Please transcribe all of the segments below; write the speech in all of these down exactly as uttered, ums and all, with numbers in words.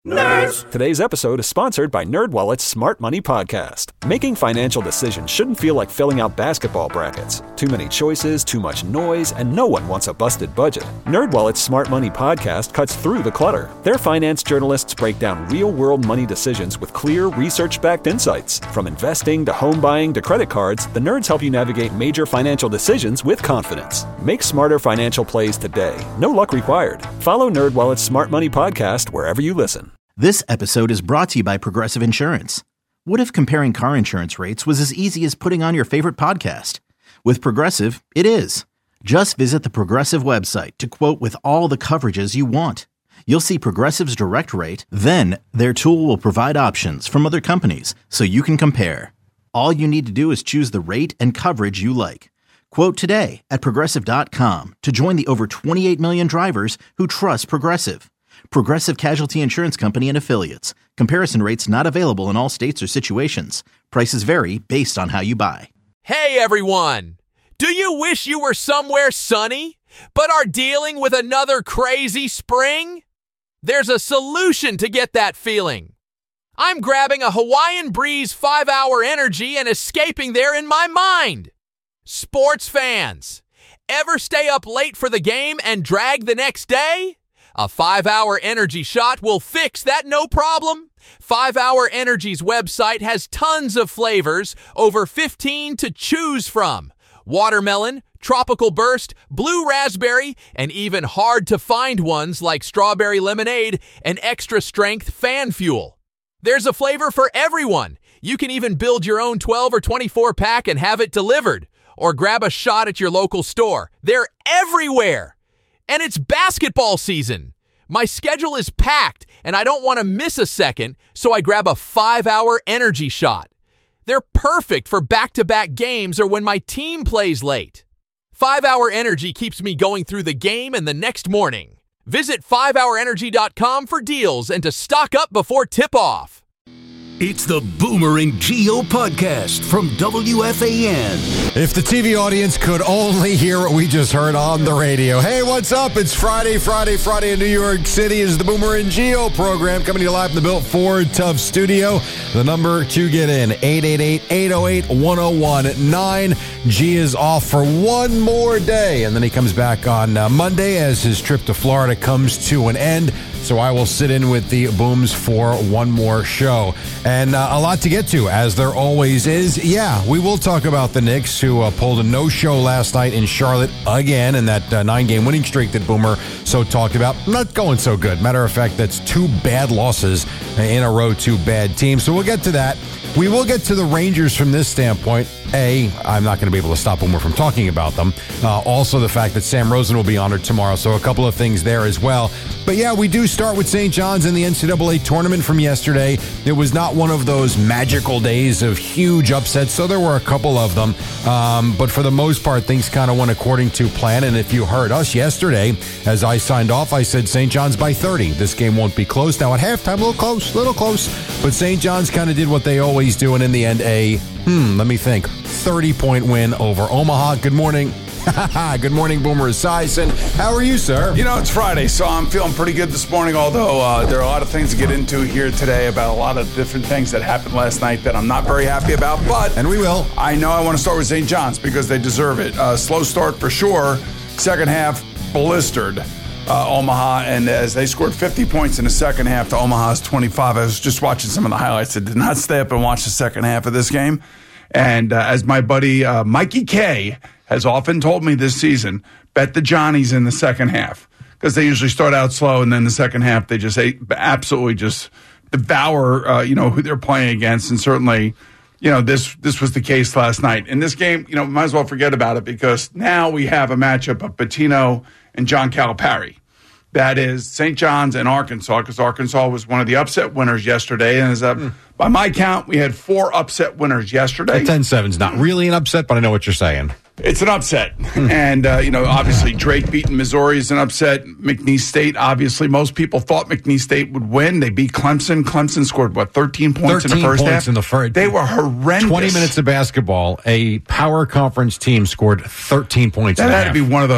Nerds! Today's episode is sponsored by NerdWallet's Smart Money Podcast. Making financial decisions shouldn't feel like filling out basketball brackets. Too many choices, too much noise, and no one wants a busted budget. NerdWallet's Smart Money Podcast cuts through the clutter. Their finance journalists break down real-world money decisions with clear, research-backed insights. From investing to home buying to credit cards, the nerds help you navigate major financial decisions with confidence. Make smarter financial plays today. No luck required. Follow NerdWallet's Smart Money Podcast wherever you listen. This episode is brought to you by Progressive Insurance. What if comparing car insurance rates was as easy as putting on your favorite podcast? With Progressive, it is. Just visit the Progressive website to quote with all the coverages you want. You'll see Progressive's direct rate, then their tool will provide options from other companies so you can compare. All you need to do is choose the rate and coverage you like. Quote today at Progressive dot com to join the over twenty-eight million drivers who trust Progressive. Progressive Casualty Insurance Company and Affiliates. Comparison rates not available in all states or situations. Prices vary based on how you buy. Hey everyone! Do you wish you were somewhere sunny, but are dealing with another crazy spring? There's a solution to get that feeling. I'm grabbing a Hawaiian Breeze five hour Energy and escaping there in my mind. Sports fans, ever stay up late for the game and drag the next day? A five hour Energy shot will fix that no problem. five hour Energy's website has tons of flavors, over fifteen to choose from. Watermelon, tropical burst, blue raspberry, and even hard to find ones like strawberry lemonade and extra strength fan fuel. There's a flavor for everyone. You can even build your own twelve or twenty-four pack and have it delivered, or grab a shot at your local store. They're everywhere. And it's basketball season. My schedule is packed, and I don't want to miss a second, so I grab a five hour Energy shot. They're perfect for back-to-back games or when my team plays late. five hour Energy keeps me going through the game and the next morning. Visit five hour energy dot com for deals and to stock up before tip-off. It's the Boomer and Gio podcast from W F A N. If the T V audience could only hear what we just heard on the radio. Hey, what's up? It's Friday, Friday, Friday in New York City. Is the Boomer and Gio program coming to you live from the Built Ford Tough Studio. The number to get in, eight eight eight, eight oh eight, one oh one nine. G is off for one more day, and then he comes back on uh, Monday as his trip to Florida comes to an end. So I will sit in with the Booms for one more show. And uh, a lot to get to, as there always is. Yeah, we will talk about the Knicks, who uh, pulled a no-show last night in Charlotte again, and that uh, nine-game winning streak that Boomer so talked about. Not going so good. Matter of fact, that's two bad losses in a row, two bad teams. So we'll get to that. We will get to the Rangers from this standpoint. A, I'm not going to be able to stop Boomer from talking about them. Uh, also, the fact that Sam Rosen will be honored tomorrow, so a couple of things there as well. But yeah, we do start with Saint John's in the N C double A tournament from yesterday. It was not one of those magical days of huge upsets, so there were a couple of them. Um, but for the most part, things kind of went according to plan. And if you heard us yesterday, as I signed off, I said Saint John's by thirty. This game won't be close. Now at halftime, a little close, a little close. But Saint John's kind of did what they always do, and in the end, a, hmm, let me think, thirty-point win over Omaha. Good morning. Good morning, Boomer Esiason. How are you, sir? You know, it's Friday, so I'm feeling pretty good this morning, although uh, there are a lot of things to get into here today about a lot of different things that happened last night that I'm not very happy about, but... And we will. I know I want to start with Saint John's because they deserve it. Uh, slow start for sure. Second half, blistered uh, Omaha, and as they scored fifty points in the second half to Omaha's twenty-five, I was just watching some of the highlights. I did not stay up and watch the second half of this game. And uh, as my buddy uh, Mikey K has often told me this season, bet the Johnnies in the second half because they usually start out slow and then the second half they just ate, absolutely just devour, uh, you know, who they're playing against. And certainly, you know, this this was the case last night. In this game, you know, might as well forget about it because now we have a matchup of Pitino and John Calipari. That is Saint John's and Arkansas, because Arkansas was one of the upset winners yesterday. And as a, mm. by my count, we had four upset winners yesterday. ten seven is not really an upset, but I know what you're saying. It's an upset. Mm. And, uh, you know, obviously Drake beating Missouri is an upset. McNeese State, obviously, most people thought McNeese State would win. They beat Clemson. Clemson scored, what, thirteen points in the first points half? In the first, they were horrendous. twenty minutes of basketball. A power conference team scored thirteen points that in the had half. to be one of the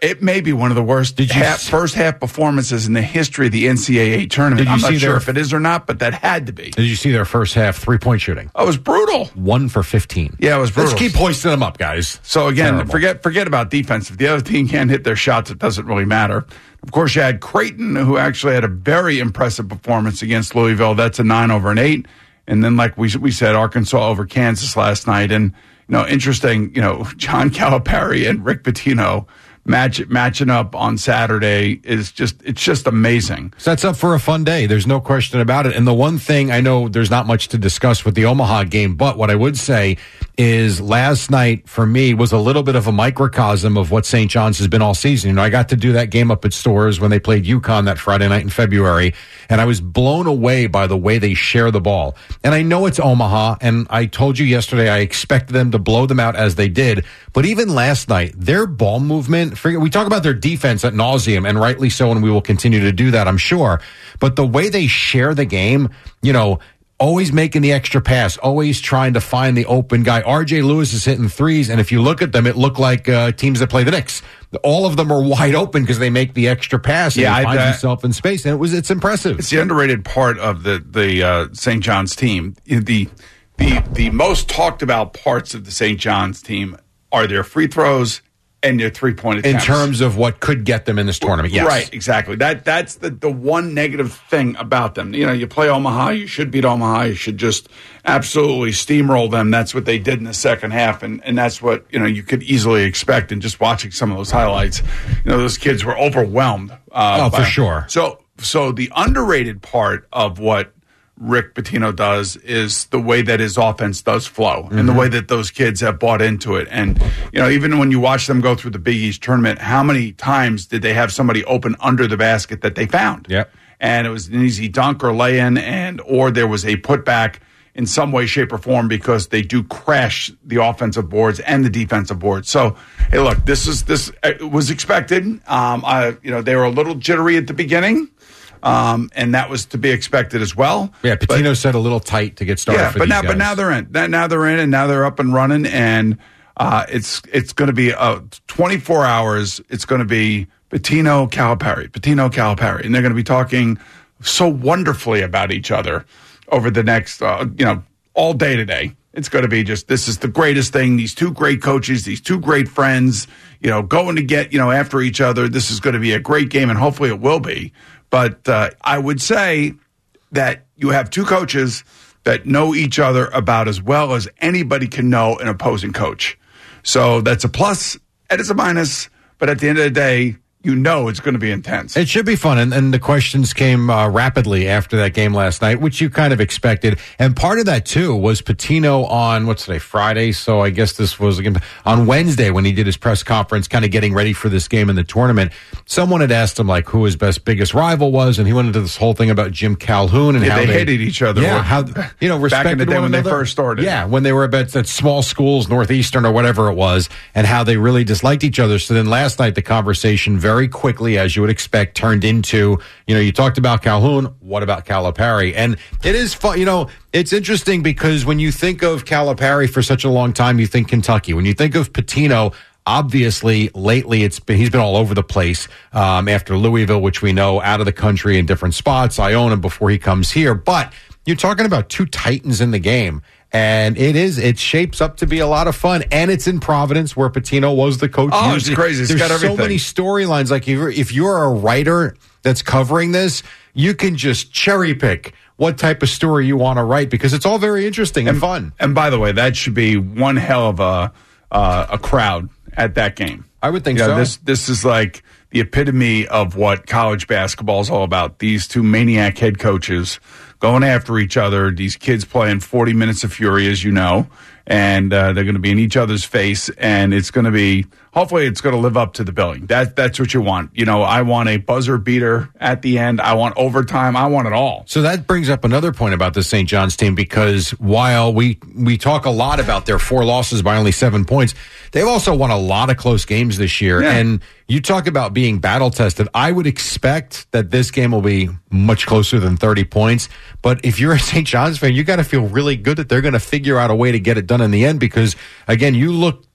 It may be one of the worst Did you half, see, first half performances in the history of the N C double A tournament. Did you I'm see not sure their, if it is or not, but that had to be. Did you see their first half three-point shooting? Oh, it was brutal. One for fifteen. Yeah, it was brutal. Let's keep hoisting them up, guys. So, again, Terrible. forget forget about defense. If the other team can't hit their shots, it doesn't really matter. Of course, you had Creighton, who actually had a very impressive performance against Louisville. That's a nine over an eight. And then, like we we said, Arkansas over Kansas last night. And, you know, interesting, you know, John Calipari and Rick Pitino match matching up on Saturday is just, it's just amazing. Sets up for a fun day. There's no question about it. And the one thing, I know there's not much to discuss with the Omaha game, but what I would say is last night for me was a little bit of a microcosm of what Saint John's has been all season. You know, I got to do that game up at Stores when they played UConn that Friday night in February, and I was blown away by the way they share the ball. And I know it's Omaha, and I told you yesterday I expected them to blow them out as they did. But even last night, their ball movement, forget, we talk about their defense at nauseum, and rightly so, and we will continue to do that, I'm sure. But the way they share the game, you know, always making the extra pass, always trying to find the open guy. R J Lewis is hitting threes, and if you look at them, it looked like uh, teams that play the Knicks. All of them are wide open because they make the extra pass, and yeah, he finds I, uh, himself in space, and it was it's impressive. It's the underrated part of the the uh, Saint John's team. The the the most talked about parts of the Saint John's team are their free throws and their three point attempts. In terms of what could get them in this tournament, yes. Right, exactly. That that's the, the one negative thing about them. You know, you play Omaha, you should beat Omaha, you should just absolutely steamroll them. That's what they did in the second half, and, and that's what, you know, you could easily expect. And just watching some of those highlights, you know, those kids were overwhelmed. Uh, oh, by, for sure. So, so the underrated part of what Rick Pitino does is the way that his offense does flow, mm-hmm. and the way that those kids have bought into it. And, you know, even when you watch them go through the Big East tournament, how many times did they have somebody open under the basket that they found? Yep. And it was an easy dunk or lay-in, and or there was a putback in some way, shape, or form, because they do crash the offensive boards and the defensive boards. So, hey, look, this is this it was expected. Um, I, you know, they were a little jittery at the beginning. Um, and that was to be expected as well. Yeah, Pitino but, said a little tight to get started. Yeah, for but these now, guys. but now they're in. Now they're in, and now they're up and running. And uh, it's it's going to be uh, twenty-four hours. It's going to be Pitino, Calipari, Pitino, Calipari, and they're going to be talking so wonderfully about each other over the next, uh, you know, all day today. It's going to be just, this is the greatest thing. These two great coaches, these two great friends, you know, going to get, you know, after each other. This is going to be a great game, and hopefully it will be. But uh, I would say that you have two coaches that know each other about as well as anybody can know an opposing coach. So that's a plus and it's a minus. But at the end of the day, you know it's going to be intense. It should be fun. And, and the questions came uh, rapidly after that game last night, which you kind of expected. And part of that, too, was Pitino on, what's today, Friday? So I guess this was again, on Wednesday when he did his press conference, kind of getting ready for this game in the tournament. Someone had asked him, like, who his best, biggest rival was. And he went into this whole thing about Jim Calhoun and yeah, how they, they hated each other. Yeah, how, you know, respected back in the day one when another. they first started. Yeah, when they were at, at small schools, Northeastern or whatever it was, and how they really disliked each other. So then last night, the conversation very very quickly, as you would expect, turned into, you know, you talked about Calhoun, what about Calipari? And it is fun, you know, it's interesting because when you think of Calipari for such a long time, you think Kentucky. When you think of Pitino, obviously, lately it's been, he's been all over the place um, after Louisville, which we know out of the country in different spots. Iona before he comes here. But you're talking about two titans in the game. And it is, it shapes up to be a lot of fun. And it's in Providence where Pitino was the coach. Oh, it's crazy. It's There's got everything. so many storylines. Like if you're, if you're a writer that's covering this, you can just cherry pick what type of story you want to write because it's all very interesting and, and fun. And by the way, that should be one hell of a, uh, a crowd at that game. I would think you know, so. This, this is like the epitome of what college basketball is all about. These two maniac head coaches going after each other, these kids playing forty minutes of fury, as you know, and uh, they're going to be in each other's face, and it's going to be, hopefully it's going to live up to the billing. That, that's what you want. You know, I want a buzzer beater at the end. I want overtime. I want it all. So that brings up another point about the Saint John's team, because while we, we talk a lot about their four losses by only seven points, they've also won a lot of close games this year. Yeah. And you talk about being battle tested. I would expect that this game will be much closer than thirty points. But if you're a Saint John's fan, you got to feel really good that they're going to figure out a way to get it done in the end, because again, you look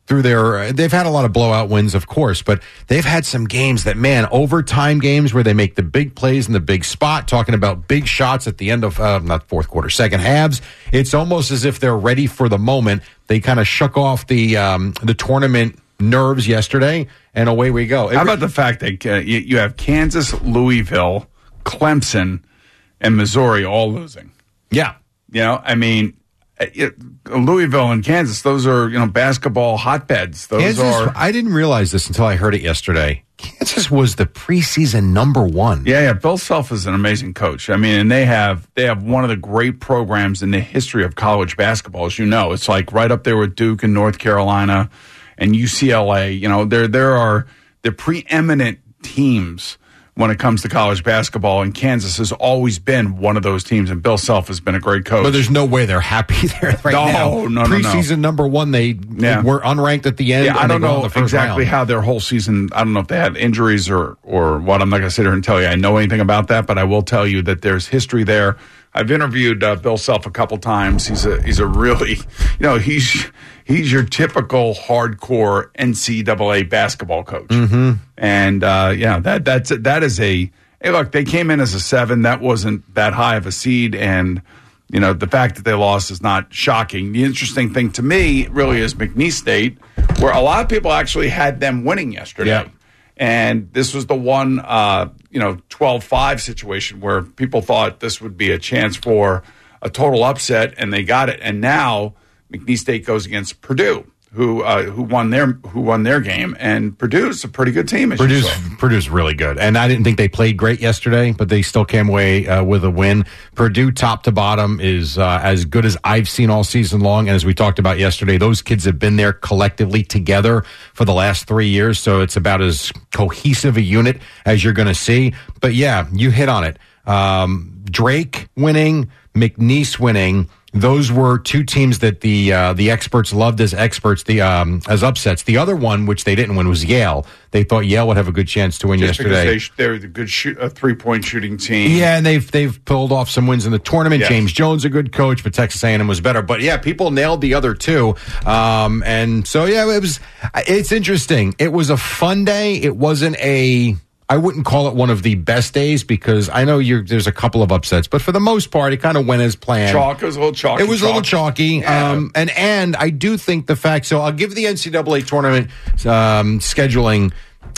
through their, they've had a lot of blowout wins, of course, but they've had some games that, man, overtime games where they make the big plays in the big spot, talking about big shots at the end of, uh, not fourth quarter, second halves. It's almost as if they're ready for the moment. They kind of shook off the, um, the tournament nerves yesterday, and away we go. It How about the fact that uh, you, you have Kansas, Louisville, Clemson, and Missouri all losing? Yeah. You know, I mean, it, Louisville and Kansas, those are, you know, basketball hotbeds. Those Kansas, are. I didn't realize this until I heard it yesterday. Kansas was the preseason number one. Yeah, yeah. Bill Self is an amazing coach. I mean, and they have they have one of the great programs in the history of college basketball, as you know. It's like right up there with Duke and North Carolina and U C L A. You know, there there are the preeminent teams when it comes to college basketball, and Kansas has always been one of those teams, and Bill Self has been a great coach. But there's no way they're happy there right no, now. No, no, Preseason no. number one, they, yeah. they were unranked at the end. Yeah, I and don't they go know in the first exactly round. how their whole season, I don't know if they had injuries or, or what. I'm not going to sit here and tell you I know anything about that, but I will tell you that there's history there. I've interviewed uh, Bill Self a couple times. He's a he's a really, you know, he's he's your typical hardcore N C double A basketball coach. Mm-hmm. And uh, yeah, that that's that is a hey, look, they came in as a seven. That wasn't that high of a seed, and you know the fact that they lost is not shocking. The interesting thing to me really is McNeese State, where a lot of people actually had them winning yesterday. Yeah. And this was the one, uh, you know, twelve five situation where people thought this would be a chance for a total upset, and they got it. And now McNeese State goes against Purdue, who uh, who won their who won their game, and Purdue's a pretty good team. As Purdue's, you saw. Purdue's really good, and I didn't think they played great yesterday, but they still came away uh, with a win. Purdue, top to bottom, is uh, as good as I've seen all season long, and as we talked about yesterday, those kids have been there collectively together for the last three years, so it's about as cohesive a unit as you're going to see. But yeah, you hit on it. Um, Drake winning, McNeese winning. Those were two teams that the uh, the experts loved as experts, the um, as upsets. The other one, which they didn't win, was Yale. They thought Yale would have a good chance to win Just yesterday. Because they, they're the good shoot, a three point shooting team. Yeah, and they've they've pulled off some wins in the tournament. Yes. James Jones, a good coach, but Texas A and M was better. But yeah, people nailed the other two, um, and so yeah, it was. It's interesting. It was a fun day. It wasn't a. I wouldn't call it one of the best days because I know you're, there's a couple of upsets, but for the most part, it kind of went as planned. Chalk, it was a little chalky. It was a little chalky. Yeah. Um, and, and I do think the fact, so I'll give the N C double A tournament um, scheduling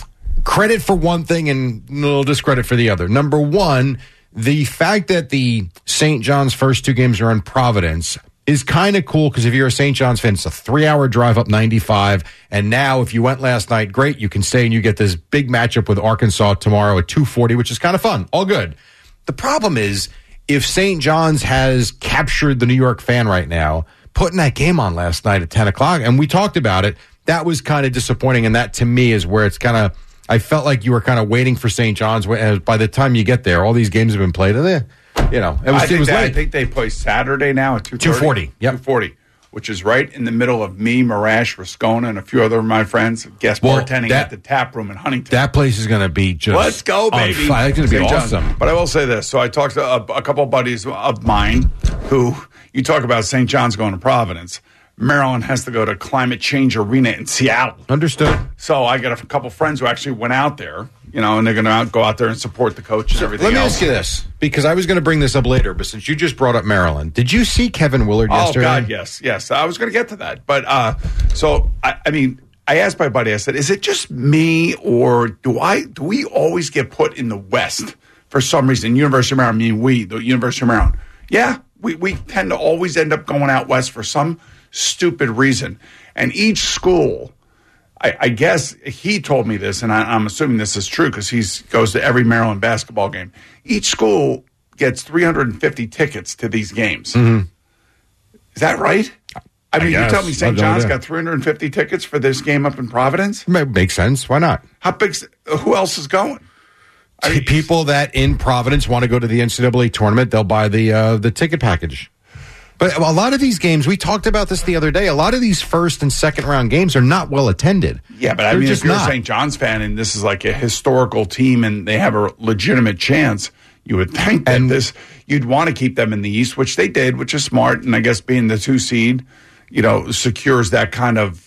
credit for one thing and a little discredit for the other. Number one, the fact that the Saint John's first two games are in Providence is kind of cool because if you're a Saint John's fan, it's a three-hour drive up ninety-five. And now if you went last night, great, you can stay and you get this big matchup with Arkansas tomorrow at two forty, which is kind of fun. All good. The problem is if Saint John's has captured the New York fan right now, putting that game on last night at ten o'clock, and we talked about it, that was kind of disappointing. And that to me is where it's kind of, I felt like you were kind of waiting for Saint John's. By the time you get there, all these games have been played. And eh, you know, it was, I think it was that, late. I think they play Saturday now at two two forty. Yep. two forty, which is right in the middle of me, Marash, Rascona, and a few other of my friends guest Well, bartending that- at the tap room in Huntington. That place is going to be just Let's go, on baby. fire. It's going to be Saint John's. awesome. But I will say this. So I talked to a, a couple of buddies of mine who, you talk about Saint John's going to Providence. Maryland has to go to Climate Change Arena in Seattle. Understood. So I got a couple friends who actually went out there, you know, and they're going to go out there and support the coach and everything Let me else. ask you this, because I was going to bring this up later, but since you just brought up Maryland, did you see Kevin Willard Oh, yesterday? God, yes, yes. I was going to get to that. But, uh, so, I, I mean, I asked my buddy, I said, is it just me or do I, do we always get put in the West for some reason? University of Maryland, I mean, we, the University of Maryland. Yeah, we, we tend to always end up going out West for some stupid reason. And each school, I, I guess he told me this, and I, I'm assuming this is true because he goes to every Maryland basketball game. Each school gets three hundred fifty tickets to these games. Mm-hmm. Is that right? I mean, guess. you tell me Saint I have no John's idea. got three hundred fifty tickets for this game up in Providence? Ma- Makes sense. Why not? How big's, who else is going? I mean, People that in Providence want to go to the N C double A tournament, they'll buy the uh, the ticket package. But a lot of these games, we talked about this the other day, a lot of these first and second round games are not well attended. Yeah, but I They're mean, just if you're not. a Saint John's fan and this is like a historical team and they have a legitimate chance, you would think that And- this you'd want to keep them in the East, which they did, which is smart. And I guess being the two seed, you know, secures that kind of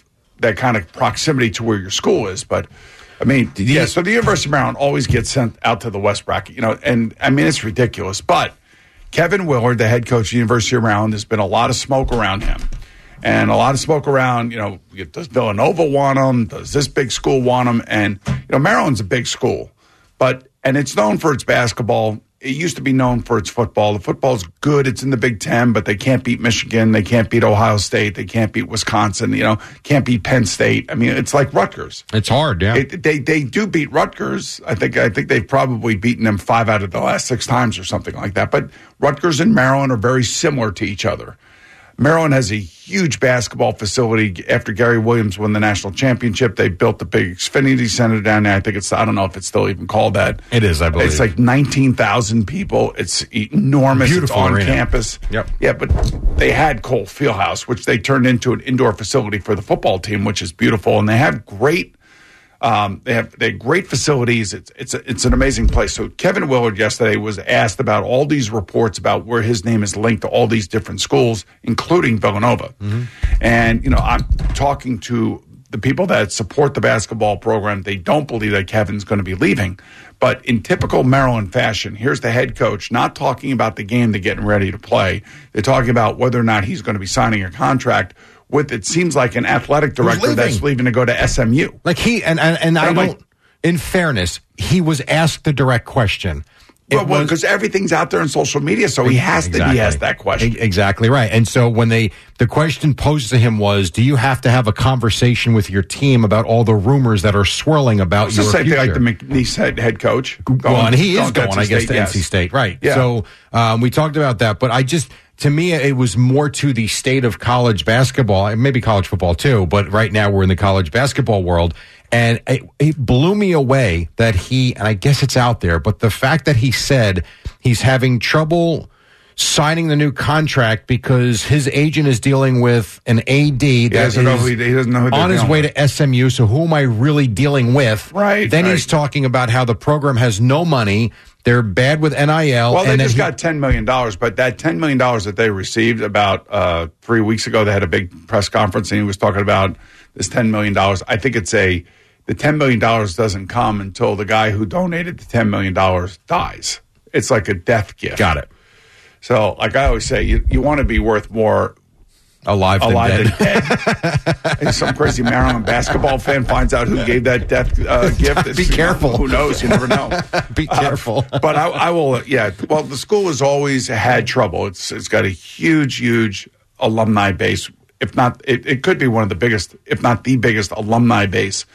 that kind of proximity to where your school is. But I mean, yeah. So the University of Maryland always gets sent out to the West bracket, you know, and I mean it's ridiculous. But Kevin Willard, the head coach of the University of Maryland, there's been a lot of smoke around him. And a lot of smoke around, you know, does Villanova want him? Does this big school want him? And, you know, Maryland's a big school, but, and it's known for its basketball. It used to be known for its football. The football's good. It's in the Big Ten, but they can't beat Michigan. They can't beat Ohio State. They can't beat Wisconsin, you know, can't beat Penn State. I mean, it's like Rutgers. It's hard, yeah. It, they they do beat Rutgers. I think I think they've probably beaten them five out of the last six times or something like that. But Rutgers and Maryland are very similar to each other. Maryland has a huge basketball facility. After Gary Williams won the national championship, they built the big Xfinity Center down there. I think it's, I don't know if it's still even called that. It is, I believe. It's like nineteen thousand people. It's enormous. Beautiful it's on arena. campus. Yep. Yeah, but they had Cole Fieldhouse, which they turned into an indoor facility for the football team, which is beautiful. And they have great Um, they have they have great facilities. It's it's a, it's an amazing place. So Kevin Willard yesterday was asked about all these reports about where his name is linked to all these different schools, including Villanova. Mm-hmm. And you know, I'm talking to the people that support the basketball program. They don't believe that Kevin's going to be leaving. But in typical Maryland fashion, here's the head coach not talking about the game they're getting ready to play. They're talking about whether or not he's going to be signing a contract with, it seems like, an athletic director leaving? that's leaving to go to S M U. Like he, and, and, and I I'm don't, like- in fairness, he was asked the direct question. It Well, was- because everything's out there on social media, so he has to be asked that question. E- Exactly right. And so when they, the question posed to him was, do you have to have a conversation with your team about all the rumors that are swirling about It's your the same future? thing like the McNeese head, head coach. Well, and he is to going, I guess, to yes. N C State. Right. Yeah. So um, we talked about that, but I just, to me, it was more to the state of college basketball, and maybe college football too, but right now we're in the college basketball world. And it, it blew me away that he, and I guess it's out there, but the fact that he said he's having trouble signing the new contract because his agent is dealing with an A D that doesn't is know who he- he doesn't know who they're on his dealing way with. to S M U. So who am I really dealing with? Right, Then right. he's talking about how the program has no money. They're bad with N I L. Well, they and then just he- got ten million dollars, but that ten million dollars that they received about uh, three weeks ago, they had a big press conference, and he was talking about this ten million dollars. I think it's a, the ten million dollars doesn't come until the guy who donated the ten million dollars dies. It's like a death gift. Got it. So, like I always say, you, you want to be worth more alive than alive dead. than dead. And some crazy Maryland basketball fan finds out who gave that death uh, gift. It's, Be careful. Who knows? You never know. Be careful. Uh, but I, I will, yeah. Well, the school has always had trouble. It's It's got a huge, huge alumni base. If not, it, it could be one of the biggest, if not the biggest alumni base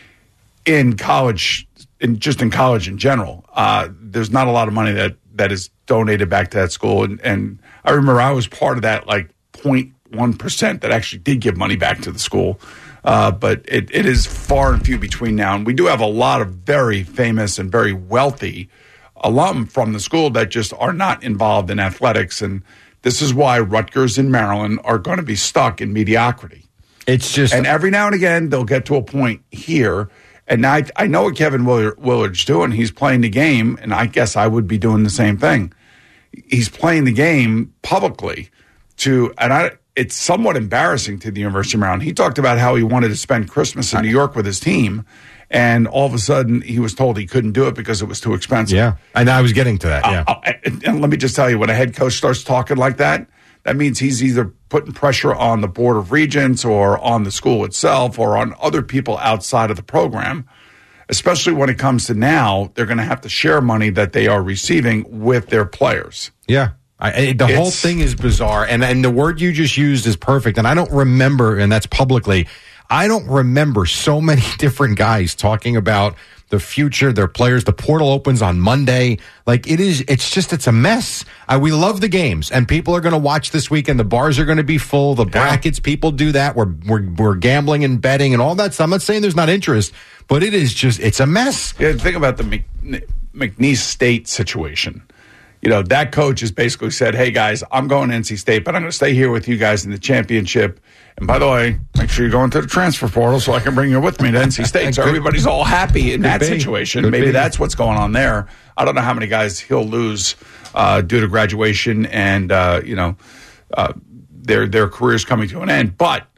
in college, in just in college in general. Uh, there's not a lot of money that, that is donated back to that school. And, and I remember I was part of that, like, zero point one percent that actually did give money back to the school. Uh, but it, it is far and few between now. And we do have a lot of very famous and very wealthy alum from the school that just are not involved in athletics. And this is why Rutgers and Maryland are going to be stuck in mediocrity. It's just, And every now and again, they'll get to a point here. And I, I know what Kevin Willard, Willard's doing. He's playing the game, and I guess I would be doing the same thing. He's playing the game publicly to, and I, it's somewhat embarrassing to the University of Maryland. He talked about how he wanted to spend Christmas in New York with his team, and all of a sudden he was told he couldn't do it because it was too expensive. yeah. And I was getting to that. Yeah. Uh, uh, and, and let me just tell you, when a head coach starts talking like that, that means he's either putting pressure on the Board of Regents or on the school itself or on other people outside of the program, especially when it comes to now, they're going to have to share money that they are receiving with their players. Yeah. I, I- the whole It's- thing is bizarre. And, and the word you just used is perfect. And I don't remember, and that's publicly, I don't remember so many different guys talking about the future, their players. The portal opens on Monday. Like it is, it's just, it's a mess. I, we love the games, and people are going to watch this weekend. The bars are going to be full. The brackets, people do that. We're, we're, we're gambling and betting and all that stuff. I'm not saying there's not interest, but it is just, it's a mess. Yeah, think about the Mc, McNeese State situation. You know, that coach has basically said, hey, guys, I'm going to N C State, but I'm going to stay here with you guys in the championship. And by the way, make sure you're going to the transfer portal so I can bring you with me to N C State. So everybody's all happy in that be. situation. Could Maybe be. that's what's going on there. I don't know how many guys he'll lose uh, due to graduation and, uh, you know, uh, their their careers coming to an end. But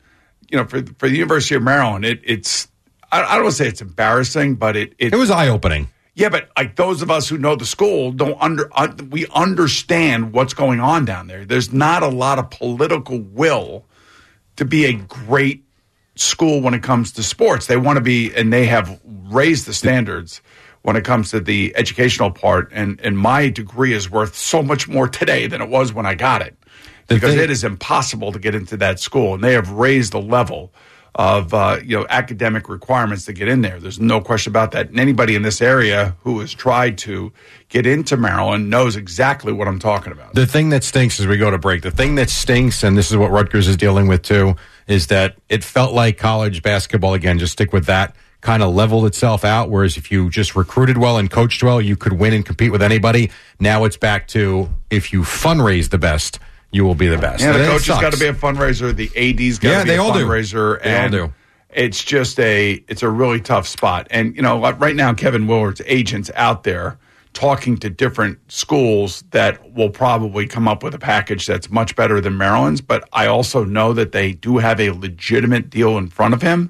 you know, for for the University of Maryland, it, it's I, I don't want to say it's embarrassing, but it it, it was eye opening. Yeah, but like those of us who know the school don't under uh, we understand what's going on down there. There's not a lot of political will to be a great school when it comes to sports. They want to be, and they have raised the standards when it comes to the educational part. And and my degree is worth so much more today than it was when I got it, because thing- it is impossible to get into that school, and they have raised the level of uh, you know academic requirements to get in there. There's no question about that. And anybody in this area who has tried to get into Maryland knows exactly what I'm talking about. The thing that stinks as we go to break, the thing that stinks, and this is what Rutgers is dealing with too, is that it felt like college basketball, again, just stick with that, kind of leveled itself out, whereas if you just recruited well and coached well, you could win and compete with anybody. Now it's back to if you fundraise the best, you will be the best. Yeah, and the coach has got to be a fundraiser. The A D's got to yeah, be they a all fundraiser. Do. They and all do. It's just a it's a really tough spot. And you know, right now, Kevin Willard's agents out there talking to different schools that will probably come up with a package that's much better than Maryland's. But I also know that they do have a legitimate deal in front of him.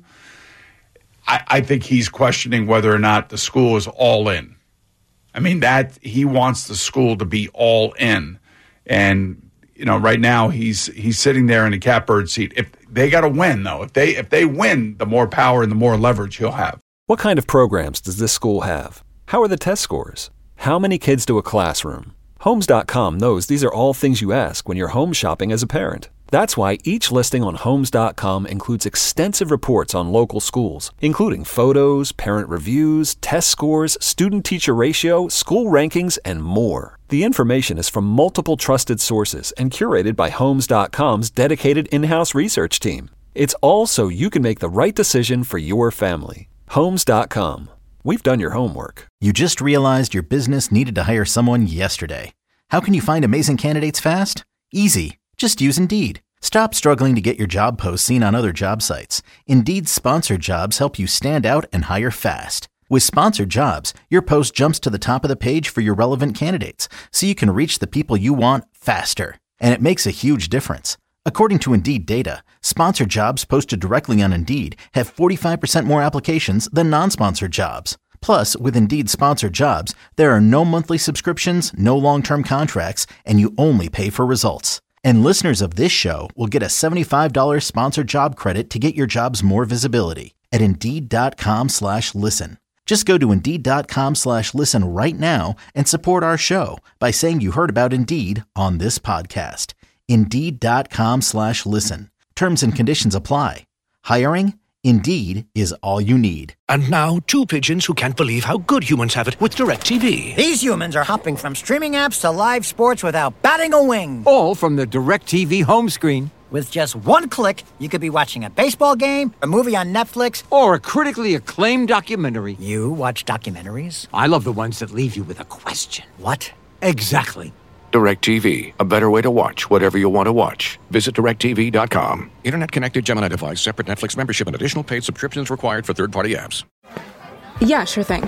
I, I think he's questioning whether or not the school is all in. I mean, that he wants the school to be all in, and you know, right now he's he's sitting there in a catbird seat. If they got to win, though, if they if they win, the more power and the more leverage he'll have. What kind of programs does this school have? How are the test scores? How many kids do a classroom? Homes dot com knows these are all things you ask when you're home shopping as a parent. That's why each listing on Homes dot com includes extensive reports on local schools, including photos, parent reviews, test scores, student-teacher ratio, school rankings, and more. The information is from multiple trusted sources and curated by Homes dot com's dedicated in-house research team. It's all so you can make the right decision for your family. Homes dot com. We've done your homework. You just realized your business needed to hire someone yesterday. How can you find amazing candidates fast? Easy. Just use Indeed. Stop struggling to get your job posts seen on other job sites. Indeed's sponsored jobs help you stand out and hire fast. With sponsored jobs, your post jumps to the top of the page for your relevant candidates, so you can reach the people you want faster. And it makes a huge difference. According to Indeed data, sponsored jobs posted directly on Indeed have forty-five percent more applications than non-sponsored jobs. Plus, with Indeed sponsored jobs, there are no monthly subscriptions, no long-term contracts, and you only pay for results. And listeners of this show will get a seventy-five dollars sponsored job credit to get your jobs more visibility at Indeed.com slash listen. Just go to Indeed.com slash listen right now and support our show by saying you heard about Indeed on this podcast. Indeed.com slash listen. Terms and conditions apply. Hiring? Indeed is all you need. And now, two pigeons who can't believe how good humans have it with DirecTV. These humans are hopping from streaming apps to live sports without batting a wing. All from the DirecTV home screen. With just one click, you could be watching a baseball game, a movie on Netflix, or a critically acclaimed documentary. You watch documentaries? I love the ones that leave you with a question. What? Exactly. DirecTV, a better way to watch whatever you want to watch. Visit direct T V dot com. Internet connected Gemini device, separate Netflix membership, and additional paid subscriptions required for third-party apps. Yeah, sure thing.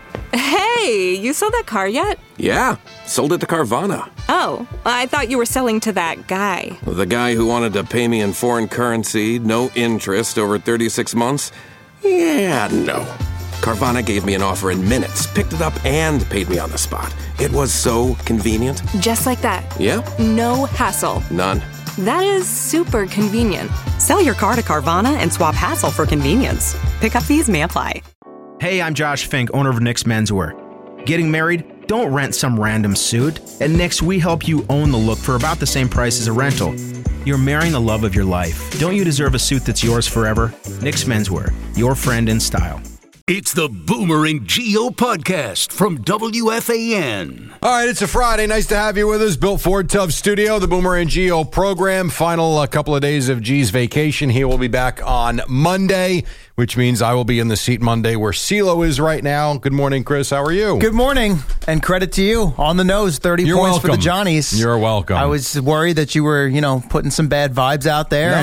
Hey, you sold that car yet? Yeah, sold it to Carvana. Oh, I thought you were selling to that guy. The guy who wanted to pay me in foreign currency, no interest, over thirty-six months? Yeah, no. Carvana gave me an offer in minutes, picked it up, and paid me on the spot. It was so convenient. Just like that. Yeah. No hassle. None. That is super convenient. Sell your car to Carvana and swap hassle for convenience. Pickup fees may apply. Hey, I'm Josh Fink, owner of Nick's Menswear. Getting married? Don't rent some random suit. At Nick's, we help you own the look for about the same price as a rental. You're marrying the love of your life. Don't you deserve a suit that's yours forever? Nick's Menswear, your friend in style. It's the Boomer and Geo podcast from W F A N. All right, it's a Friday. Nice to have you with us. Built Ford Tough Studio, the Boomer and Geo program. Final uh, couple of days of G's vacation. He will be back on Monday, which means I will be in the seat Monday where CeeLo is right now. Good morning, Chris. How are you? Good morning, and credit to you. On the nose, thirty You're points welcome. for the Johnnies. You're welcome. I was worried that you were, you know, putting some bad vibes out there. No.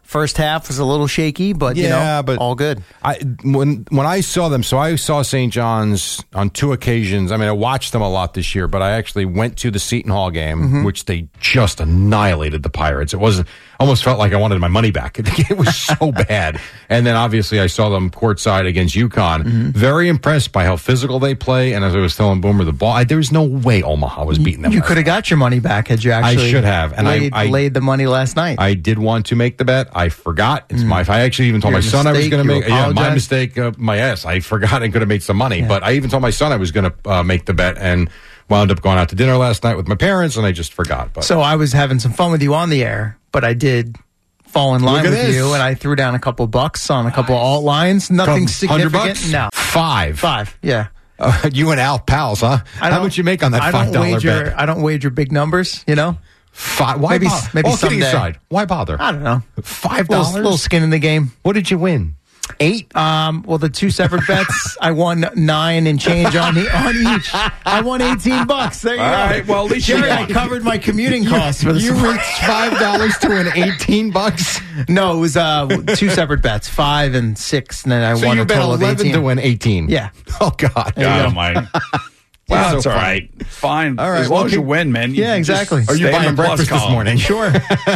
First half was a little shaky, but yeah, you know, but all good. I when when I saw them, so I saw Saint John's on two occasions. I mean, I watched them a lot this year, but I actually went to the Seton Hall game, Mm-hmm. which they just annihilated the Pirates. It wasn't almost felt like I wanted my money back. It was so bad. And then obviously I saw them courtside against UConn. Mm-hmm. Very impressed by how physical they play. And as I was telling Boomer, the ball, I, there was no way Omaha was beating them. You last could have got your money back had you actually I should have. And laid, I, I laid the money last night. I did want to make the bet. I forgot. It's my. I actually even told Your my son I was mistake, going to you make. Yeah, my apologize. mistake. Uh, my ass. I forgot I could have made some money, but I even told my son I was going to uh, make the bet, and wound up going out to dinner last night with my parents, and I just forgot. But So I was having some fun with you on the air, but I did fall in line Look at with this. you, and I threw down a couple bucks on a couple of alt lines. Nothing Couple hundred significant. bucks? No, Five. five. Yeah. Uh, you and Al pals, huh? I How don't- much you make on that I five don't dollar wager. bet? I don't wager big numbers. You know. Five. Why Maybe- bother? maybe All kidding someday. aside, why bother? I don't know. Five Little, dollars. little skin in the game. What did you win? Eight. Um, well, the two separate bets, I won nine and change on the on each. I won eighteen bucks. There you All go. right, well, at least you Jerry, I won. covered my commuting costs for the You reached five dollars to an eighteen bucks. No, it was uh, two separate bets, five and six, and then I So won you a bet total of eleven eighteen. to win eighteen. Yeah. Oh God. There you God go. almighty. Yeah, Well, so that's all fun. right. Fine. All right, As long well, as you keep- win, man. You Yeah, just exactly. Are you stay in buying the plus breakfast this column. morning? Sure.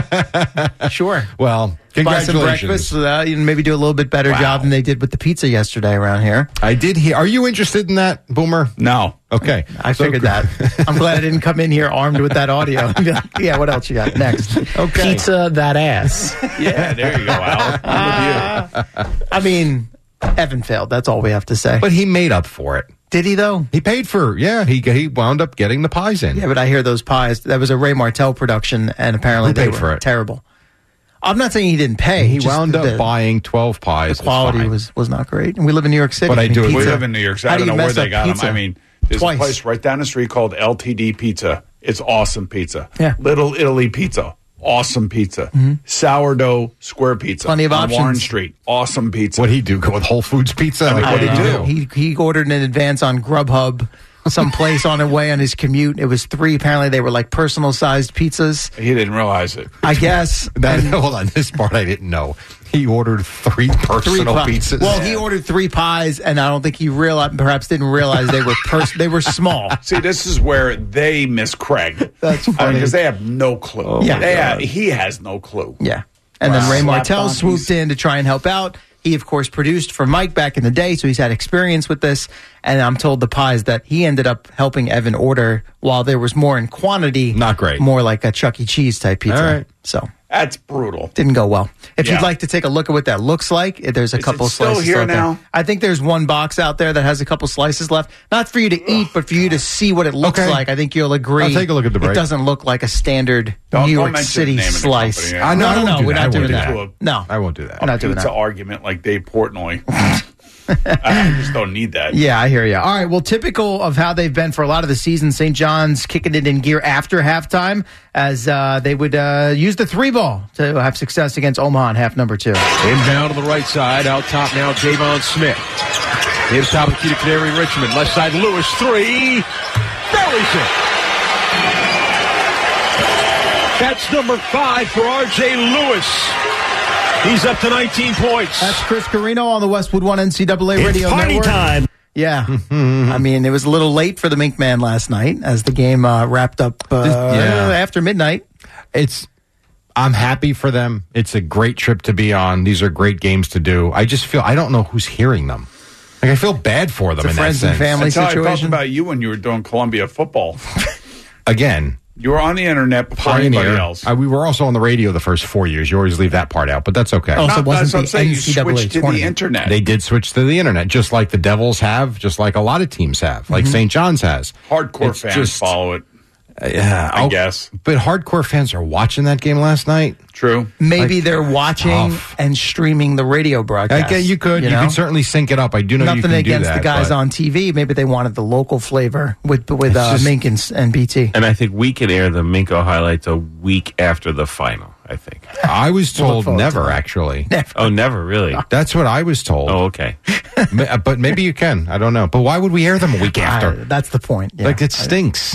Sure. Well, Buy some congratulations. breakfast, uh, you know, maybe do a little bit better Wow. job than they did with the pizza yesterday around here. I did hear. Are you interested in that, Boomer? No. Okay. I So- figured that. I'm glad I didn't come in here armed with that audio. Yeah, what else you got next? Okay. Pizza that ass. Yeah, there you go, Al. I'm with you. I mean, Evan failed. That's all we have to say. But he made up for it. Did he, though? He paid for. Yeah, he he wound up getting the pies in. Yeah, but I hear those pies. That was a Ray Martell production, and apparently Who they paid were for it? terrible. I'm not saying he didn't pay. He just wound the, up buying twelve pies. The quality It's fine. was, was not great. And we live in New York City. But I do mean, agree. We pizza- live in New York, so how I do don't you know where mess they up got them. pizza? I mean, there's Twice. a place right down the street called L T D Pizza. It's awesome pizza. Yeah. Little Italy Pizza. Awesome pizza. Sourdough square pizza. Plenty of on options. Warren Street. Awesome pizza. What'd he do? Go with Whole Foods pizza? Like, I what did he don't do? know. He he ordered in advance on Grubhub, someplace on the way on his commute. It was three. Apparently, they were like personal sized pizzas. He didn't realize it. I guess. That, And hold on, this part I didn't know. He ordered three three personal pi- pizzas. Well, he ordered three pies, and I don't think he realized, perhaps didn't realize they were pers- they were small. See, this is where they miss Craig. That's funny. Because they have no clue. Yeah. They have, he has no clue. Yeah. And Wow. then Ray Slap Martell donkeys. swooped in to try and help out. He, of course, produced for Mike back in the day, so he's had experience with this. And I'm told the pies that he ended up helping Evan order, while there was more in quantity, Not great. more like a Chuck E. Cheese type pizza. All right. So That's brutal. didn't go well. If Yeah. you'd like to take a look at what that looks like, there's a Is couple it still slices here out there. now? I think there's one box out there that has a couple slices left. Not for you to eat, but for you to see what it looks Okay. like. I think you'll agree. I'll take a look at the break. It doesn't look like a standard Don't- New don't York mention City the name of the slice. company, yeah. I know, I no, won't no, do we're that. not I doing won't do that. that. No, I won't do that. We're not doing Pizza that. argument like Dave Portnoy. I just don't need that. Yeah, I hear you. All right. Well, typical of how they've been for a lot of the season, Saint John's kicking it in gear after halftime as uh, they would uh, use the three ball to have success against Omaha in half number two. Inbound to the right side. Out top now, Javon Smith. In top of the key to Canary Richmond. Left side, Lewis. Three. Buries it. That's number five for R J Lewis. He's up to nineteen points. That's Chris Carino on the Westwood One N C double A It's Radio party Network. time. Yeah. I mean, it was a little late for the Mink Man last night as the game uh, wrapped up uh, Yeah. after midnight. It's. I'm happy for them. It's a great trip to be on. These are great games to do. I just feel I don't know who's hearing them. Like I feel bad for them It's a in friends that and sense. family That's how I felt situation. about you when you were doing Columbia football. Again, You were on the internet before anybody pioneer. else. Uh, we were also on the radio the first four years. You always leave that part out, but that's okay. Oh, so No, it wasn't that's what I'm the saying. You N C double A switched to the tournament. internet. They did switch to the internet, just like the Devils have, just like a lot of teams have, like Saint John's has. Hardcore It's fans just- follow it. Uh, yeah, I I'll- guess. But hardcore fans are watching that game last night. True. Maybe Like, they're watching tough. and streaming the radio I broadcast. get you could. You, know? could certainly sync it up. I do know Nothing you can do against that. the guys but- on T V. Maybe they wanted the local flavor with with uh, just- Mink and, and B T. And I think we can air the Minko highlights a week after the final, I think. I was We'll look told forward to never, that. actually. Oh, never, really? That's what I was told. Oh, okay. Ma- But maybe you can. I don't know. But why would we air them a week after? Uh, that's the point. Yeah. Like, it stinks.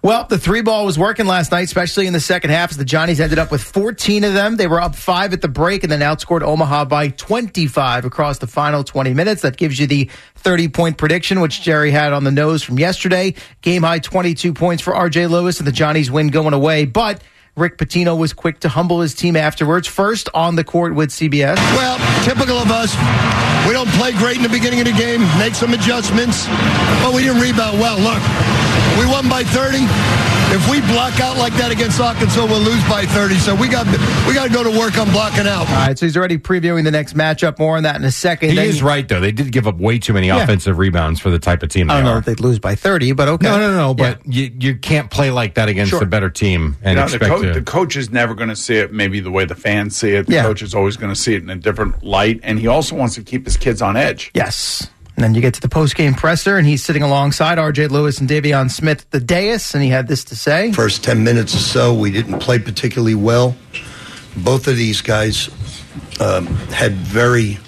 Well, the three ball was working last night, especially in the second half, as the Johnnies ended up with fourteen of them. They were up five at the break and then outscored Omaha by twenty-five across the final twenty minutes. That gives you the thirty-point prediction, which Jerry had on the nose from yesterday. Game high twenty-two points for R J Lewis, and the Johnnies win going away. But Rick Pitino was quick to humble his team afterwards, first on the court with C B S. Well, typical of us. We don't play great in the beginning of the game, make some adjustments, but we didn't rebound well. Look, we won by thirty. If we block out like that against Arkansas, we'll lose by thirty. So we got we got to go to work on blocking out. All right, so he's already previewing the next matchup. More on that in a second. He Then is right, though. They did give up way too many Yeah. offensive rebounds for the type of team they I don't know are. if they'd lose by thirty, but okay. No, no, no, no. But you, you can't play like that against Sure. a better team and You know, the, expect co- to. the coach is never going to see it maybe the way the fans see it. The Yeah. coach is always going to see it in a different light, and he also wants to keep his kids on edge. Yes. And then you get to the post-game presser, and he's sitting alongside R J Lewis and Davion Smith at the dais, and he had this to say. First ten minutes or so, we didn't play particularly well. Both of these guys um, had very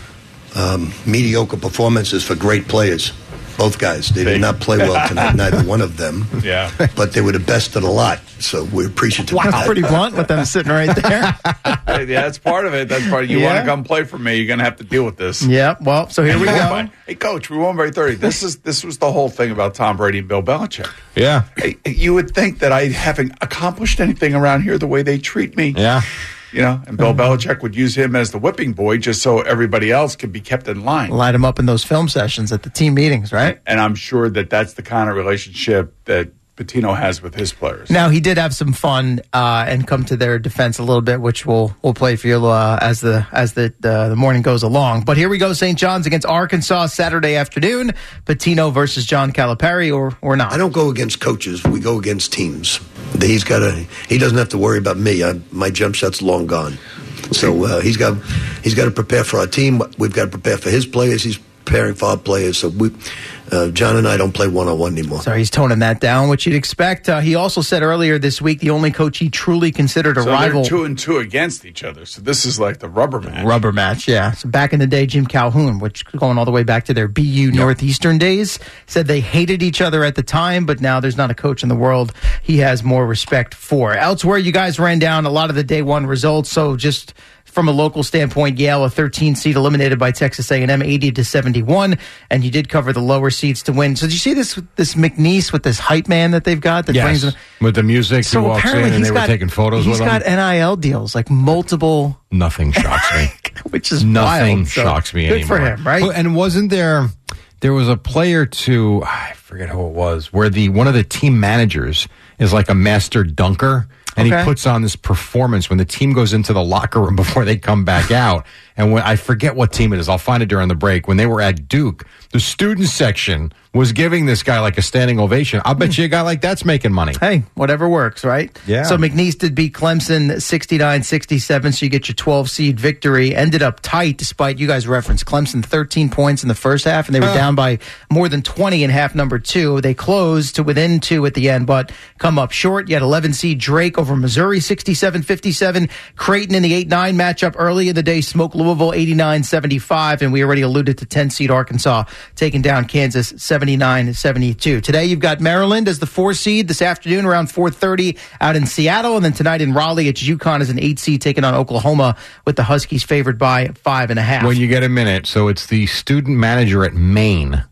um, mediocre performances for great players. Both guys. They did not play well tonight, neither one of them. Yeah. But they were the best of the lot, so we're appreciative Wow, of that's that. pretty blunt with them sitting right there. yeah, that's part of it. That's part of it. You Yeah. want to come play for me, you're going to have to deal with this. Yeah, well, so here we go. Hey, Coach, we won by thirty. This is this was the whole thing about Tom Brady and Bill Belichick. Yeah. Hey, you would think that I haven't accomplished anything around here the way they treat me. Yeah. You know, and Bill Belichick would use him as the whipping boy just so everybody else could be kept in line. Light him up in those film sessions at the team meetings, right? And I'm sure that that's the kind of relationship that Pitino has with his players. Now, he did have some fun uh, and come to their defense a little bit, which we'll we'll play for you uh, as the as the uh, the morning goes along. But here we go, Saint John's against Arkansas Saturday afternoon. Pitino versus John Calipari, or or not? I don't go against coaches. We go against teams. He's got to. He doesn't have to worry about me. I, my jump shot's long gone. So uh, he's got. He's got to prepare for our team. We've got to prepare for his players. He's preparing for our players. So we, uh, John and I don't play one on one anymore. So he's toning that down, which you'd expect. Uh, he also said earlier this week the only coach he truly considered a so rival. they're two and two against each other. So this is like the rubber match. Rubber match, yeah. So back in the day, Jim Calhoun, which going all the way back to their B U Northeastern days, said they hated each other at the time, but now there's not a coach in the world he has more respect for. Elsewhere, you guys ran down a lot of the day one results, so just from a local standpoint, Yale, a thirteen seed, eliminated by Texas A and M, eighty to seventy-one, and you did cover the lower seeds to win. So did you see this this McNeese with this hype man that they've got that Yes. brings them? With the music, So he walks in apparently and he's they got, were taking photos he's with got him. N I L deals, like multiple, Nothing shocks me. which is Nothing wild. So shocks me good anymore. for him, right? Well, and wasn't there? There was a player too. I forget who it was. Where the one of the team managers is like a master dunker, and Okay. he puts on this performance when the team goes into the locker room before they come back out. And when I forget what team it is, I'll find it during the break. When they were at Duke, the student section was giving this guy like a standing ovation. I'll bet you a guy like that's making money. Hey, whatever works, right? Yeah. So McNeese did beat Clemson sixty-nine sixty-seven, so you get your twelve seed victory. Ended up tight, despite you guys referenced Clemson thirteen points in the first half, and they were Huh. down by more than twenty in half number two. They closed to within two at the end, but come up short. You had eleven seed Drake over Missouri sixty-seven fifty-seven. Creighton in the eight nine matchup early in the day smoked Louisville eighty-nine seventy-five, and we already alluded to ten seed Arkansas taking down Kansas seventy-nine seventy-two. Today you've got Maryland as the four seed this afternoon around four thirty out in Seattle, and then tonight in Raleigh it's UConn as an eight seed taking on Oklahoma with the Huskies favored by five and a half. When you get a minute, so it's the student manager at Maine.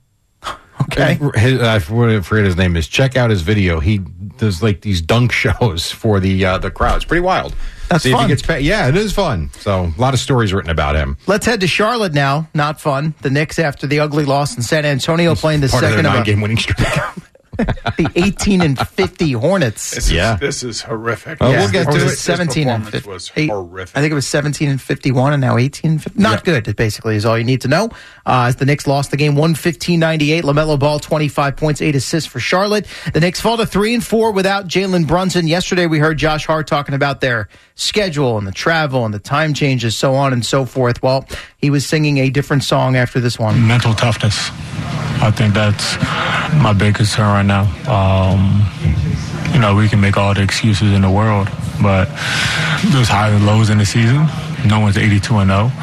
Okay. His, I forget his name is. Check out his video. He does like these dunk shows for the uh, the crowd. It's pretty wild. That's See if he fun. gets paid. Yeah, it is fun. So a lot of stories written about him. Let's head to Charlotte now. Not fun. The Knicks, after the ugly loss in San Antonio, playing the Part of second their of a, nine-game winning streak. the eighteen and fifty Hornets. This is, Yeah. this is horrific. Oh, we'll get Or to was it. it seventeen and This fifty? performance was Eight- horrific. I think it was seventeen and fifty-one, and now eighteen and fifty. Not good, basically, is all you need to know. Uh, as the Knicks lost the game one fifteen ninety-eight. LaMelo Ball, twenty-five points, eight assists for Charlotte. The Knicks fall to three and four without Jalen Brunson. Yesterday, we heard Josh Hart talking about their schedule and the travel and the time changes, so on and so forth. Well, he was singing a different song after this one. Mental toughness. I think that's my big concern right now. Um, you know, we can make all the excuses in the world, but there's highs and lows in the season. No one's eighty-two and oh.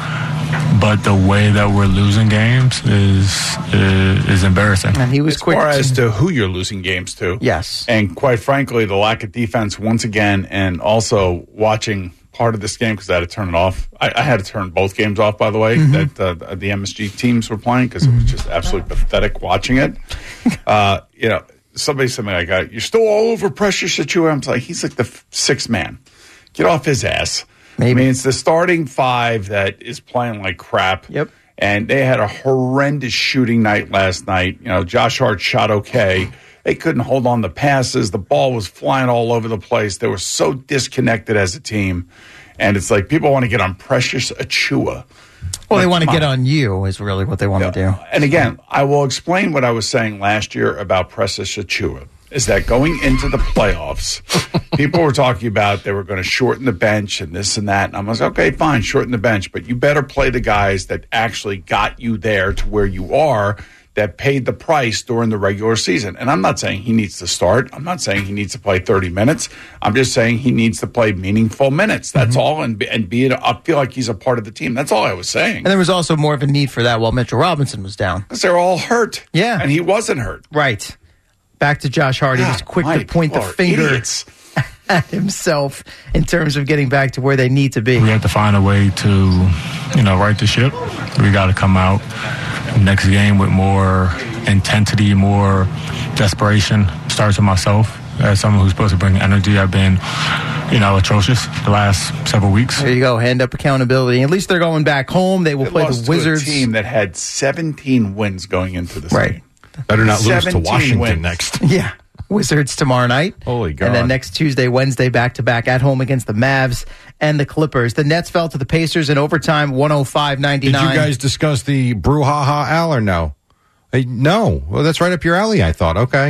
but the way that we're losing games is is, is embarrassing. And he was as quick far to- as to who you're losing games to. Yes. And quite frankly, the lack of defense once again, and also watching part of this game because I had to turn it off. I, I had to turn both games off, by the way, Mhm. that uh, the M S G teams were playing because it was just absolutely pathetic watching it. Uh, you know, somebody said to me, like, uh, you're still all over Precious Achiuwa. I'm like, he's like the f- sixth man. Get off his ass. Maybe. I mean, it's the starting five that is playing like crap. Yep. And they had a horrendous shooting night last night. You know, Josh Hart shot okay. They couldn't hold on the passes. The ball was flying all over the place. They were so disconnected as a team. And it's like people want to get on Precious Achiuwa. Well, they Like, want to come get on. on you is really what they want to do. And again, I will explain what I was saying last year about Precious Achiuwa. Is that going into the playoffs, people were talking about they were going to shorten the bench and this and that. And I was like, okay, fine, shorten the bench. But you better play the guys that actually got you there to where you are, that paid the price during the regular season. And I'm not saying he needs to start. I'm not saying he needs to play thirty minutes. I'm just saying he needs to play meaningful minutes. That's Mm-hmm. all. And be, and be it, I feel like he's a part of the team. That's all I was saying. And there was also more of a need for that while Mitchell Robinson was down. Because they're all hurt. Yeah. And he wasn't hurt. Right. Back to Josh Hart. He was quick to Mike, point the people are finger idiots. at himself in terms of getting back to where they need to be. We have to find a way to, you know, right the ship. We got to come out next game with more intensity, more desperation. Starts with myself. As someone who's supposed to bring energy, I've been, you know, atrocious the last several weeks. There you go. Hand up accountability. At least they're going back home. They will They play lost the Wizards. to a team that had seventeen wins going into this Right. game. Better not lose to seventeen Washington wins. next. Yeah. Wizards tomorrow night. Holy God. And then next Tuesday, Wednesday, back-to-back at home against the Mavs and the Clippers. The Nets fell to the Pacers in overtime, one oh five Did ninety-nine. you guys discuss the brouhaha, Al, or no? Hey, no. Well, that's right up your alley, I thought. Okay.